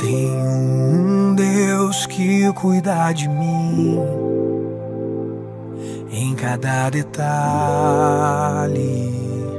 tenho um Deus que cuida de mim em cada detalhe.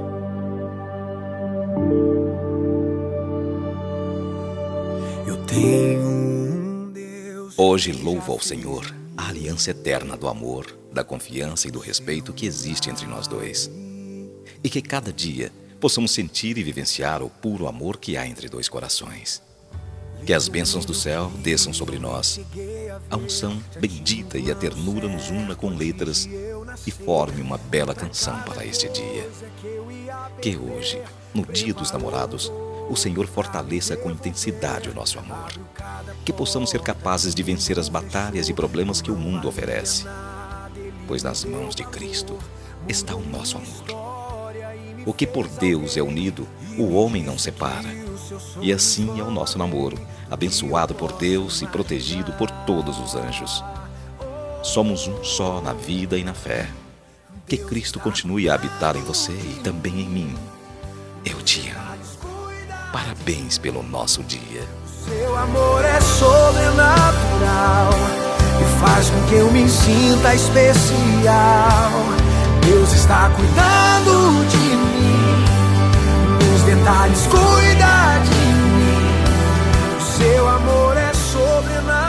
Eu tenho um Deus. Hoje louvo ao Senhor a aliança eterna do amor, da confiança e do respeito que existe entre nós dois. E que cada dia possamos sentir e vivenciar o puro amor que há entre dois corações. Que as bênçãos do céu desçam sobre nós, a unção bendita e a ternura nos una com letras e forme uma bela canção para este dia. Que hoje, no Dia dos Namorados, o Senhor fortaleça com intensidade o nosso amor. Que possamos ser capazes de vencer as batalhas e problemas que o mundo oferece. Pois nas mãos de Cristo está o nosso amor. O que por Deus é unido, o homem não separa. E assim é o nosso namoro, abençoado por Deus e protegido por todos os anjos. Somos um só na vida e na fé. Que Cristo continue a habitar em você e também em mim. Eu te amo. Parabéns pelo nosso dia. Seu amor é sobrenatural e faz com que eu me sinta especial. Deus está cuidando de mim, nos detalhes cuida de mim. Seu amor é sobrenatural.